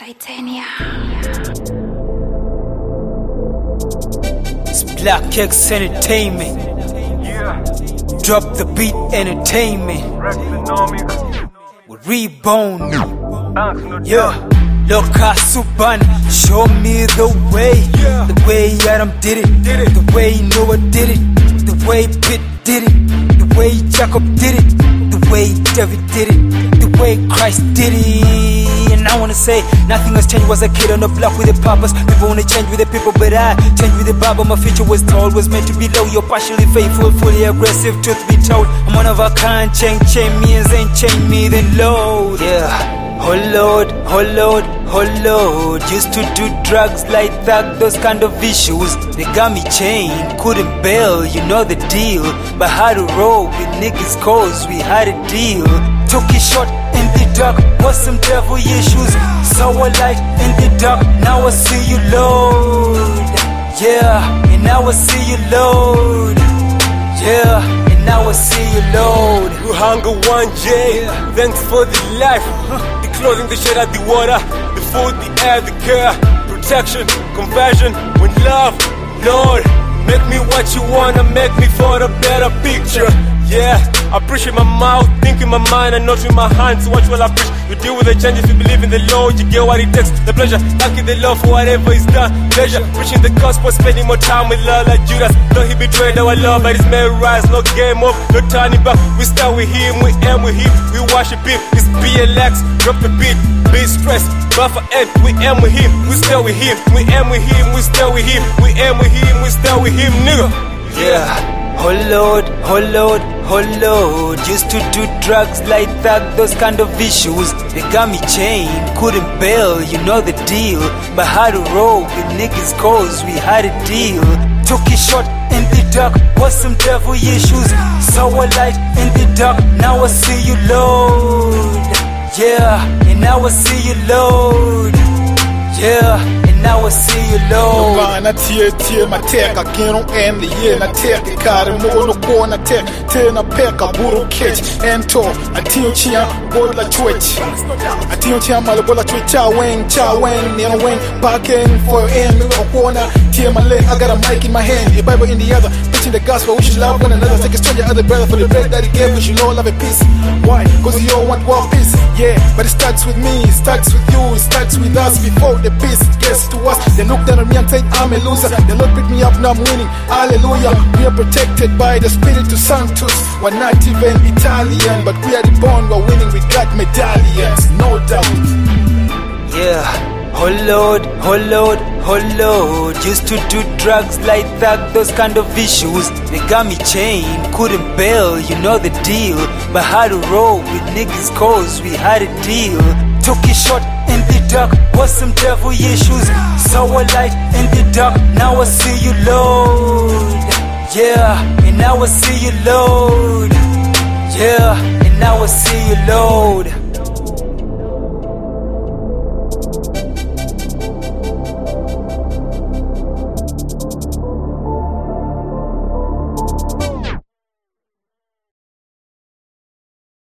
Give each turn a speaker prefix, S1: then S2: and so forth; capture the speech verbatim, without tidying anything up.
S1: Titania.
S2: It's Black X Entertainment.
S3: Yeah.
S2: Drop the beat entertainment.
S3: Rex Economic.
S2: With Reborn.
S3: Banks no
S2: Yeah. Loka Suban, show me the way.
S3: Yeah.
S2: The way Adam did it.
S3: Did it.
S2: The way Noah did it. The way Pitt did it. The way Jacob did it. The way David did it. The way Christ did it. And I wanna say nothing has changed. Was a kid on the block with a purpose. People wanna change with the people, but I change with the Bible. My future was told, was meant to be low. You're partially faithful, fully aggressive. Truth be told, I'm one of a kind. Chain, chain me and then chain me, then load. Yeah. Oh Lord, oh Lord, oh Lord. Used to do drugs like that, those kind of issues. They got me chained, couldn't bail, you know the deal. But had to roll with niggas cause we had a deal. Took it short in the dark, was some devil issues. Saw a light in the dark, now I see you, Lord. Yeah, and now I see you, Lord. Yeah, and now I see you, Lord.
S4: You hunger one J,
S2: Yeah.
S4: thanks for the life. The clothing, the shade, the water, the food, the air, the care, protection, compassion, with love. Lord, make me what you wanna make me for a better picture. Yeah, I appreciate my mouth, think in my mind, and not with my hands. Watch while I preach. You deal with the changes, you believe in the Lord, you get what it takes. The pleasure, thanking the Lord for whatever is done. Pleasure, preaching the gospel, spending more time with love like Judas. Though he betrayed our love, but it's memorized, no game up, no turning back. We start with him, we end with him, we worship him. It's B L X, drop the beat, be stressed. But for end, we end with him, we stay with him, we end with him, we stay with him, we end with him, we stay with him, nigga.
S2: Yeah. Oh Lord, oh Lord, oh Lord. Used to do drugs like that, those kind of issues. They got me chained, couldn't bail, you know the deal. But had to roll with niggas cause we had a deal. Took it short in the dark, was some devil issues. Saw a light in the dark, now I see you, Lord. Yeah, and now I see you, Lord. Yeah, and now I see you, Lord.
S5: Bana tie tie mateka kino endi ye na teke kare mono kona tek tena peka buru kech ento atio chia bola twitch atio chia mala bola twitch cha weng cha weng you know weng backing for end okona tie male I got a mic in my hand a Bible in the other preaching the gospel we should love one another take a stranger other brother for the bread that he gave we should all have a peace. Why? Cause we all want one piece. Yeah, but it starts with me, it starts with you, it starts with us before the peace gets to us. They look down on me and say I'm a loser. The Lord picked me up, now I'm winning. Hallelujah. We are protected by the Spiritus Sanctus. We're not even Italian, but we are the born, we're winning, we got medallions, no doubt.
S2: Yeah. Oh Lord, oh Lord, oh Lord. Used to do drugs like that, those kind of issues. They got me chained, couldn't bail, you know the deal. But had to roll with niggas cause we had a deal. Took it short in the dark, was some devil issues. Saw a light in the dark, now I see you, Lord. Yeah, and now I see you, Lord. Yeah, and now I see you, Lord.